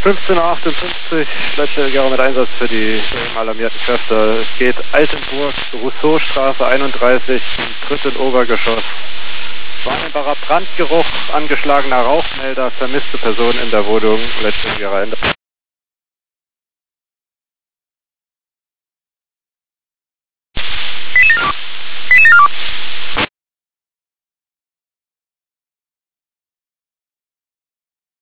15:58 Uhr, Leitstelle mit Einsatz für die alarmierten Kräfte. Es geht Altenburg, Rousseau-Straße 31, im 3. Obergeschoss. Wahrnehmbarer Brandgeruch, angeschlagener Rauchmelder, vermisste Person in der Wohnung, Leitstelle